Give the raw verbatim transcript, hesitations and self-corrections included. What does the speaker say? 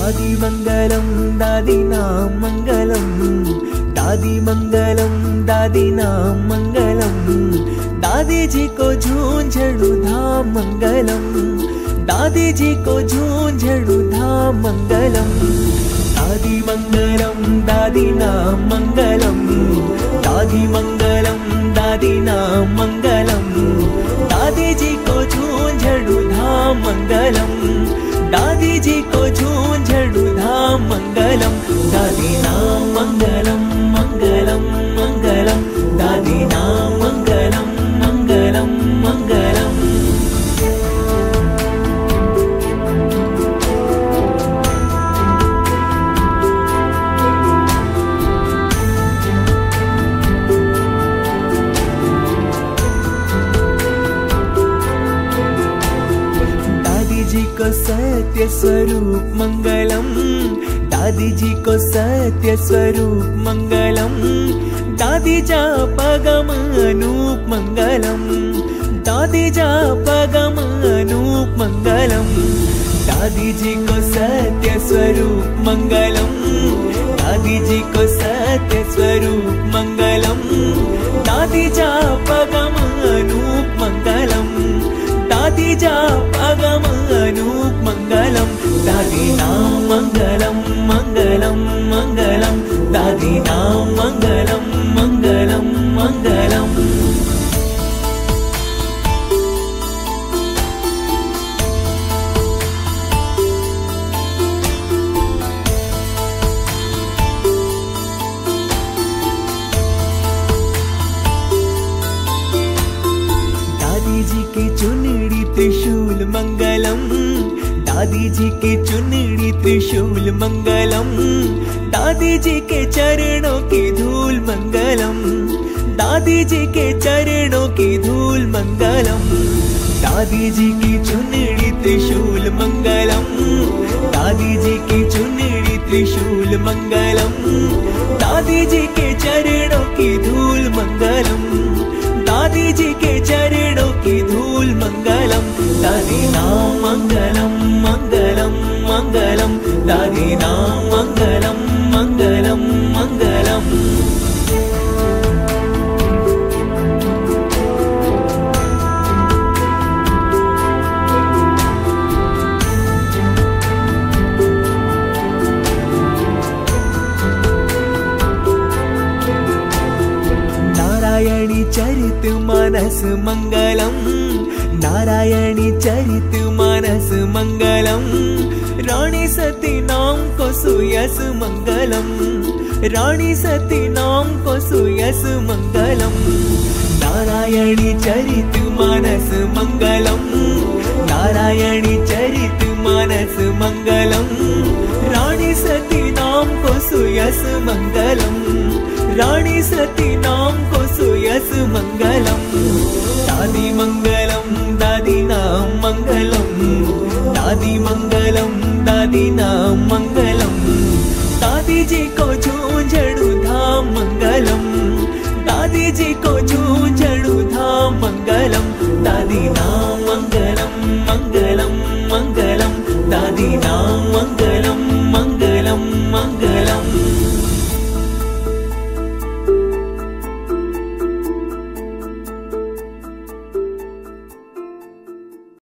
दादी मंगलम दादी नाम मंगलम, दादी मंगलम दादी नाम मंगलम, दादी जी को झूंझड़ू धाम मंगलम, दादी जी को झूंझड़ू धाम मंगलम। दादी मंगलम दादी नाम मंगलम, दादी मंगलम दादी नाम मंगलम, दादी जी को झूंझड़ू धाम मंगलम, दादी जी को झूंझड़ू धाम मंगलम। दादी नाम मंगलम मंगलम मंगलम, दादी नाम मंगलम मंगलम मंगलम। दादी जी को सत्य स्वरूप मंगलम, दादी जी को सत्य स्वरूप मंगलम, दादी जा पगम अनूप मंगलम, दादी जा पगम अनूप मंगलम। दादी जी को सत्य स्वरूप मंगलम, दादी जी को सत्य स्वरूप मंगलम, दादी जा पगम अनूप मंगलम, दादी जा पगम अनूप मंगलम। दादी नाम मंगलम मंगलम मंगलम, दादी नाम मंगलम मंगलम मंगलम। दादी जी की चुनरी त्रिशूल मंगलम, दादी जी के चुनरी त्रिशूल मंगलम, दादी जी के चरणों की धूल मंगलम, दादी जी के चरणों की धूल मंगलम। दादी जी की चुनरी त्रिशूल मंगलम, दादी जी की चुनरी त्रिशूल मंगलम, दादी जी के चरणों की धूल मंगलम, दादी जी के चरणों की धूल मंगलम। दादी नाम मंगलम मंगलम मंगलम, दादी नाम मंगलम मंगलम मंगलम। नारायणी चरित मानस मंगलम, नारायणी चरित मानस मंगलम, रानी सती नाम को सुयस मंगलम, रानी सती नाम को सुयस मंगलम। नारायणी चरित मानस मंगलम, नारायणी चरित मानस मंगलम, रानी सती नाम को सुयस मंगलम, रानी सती नाम को सुयस मंगलम। दादी मंगलम दादी नाम मंगलम, दादी मंगलम दादी नाम मंगलम, दादी जी को झूंझड़ू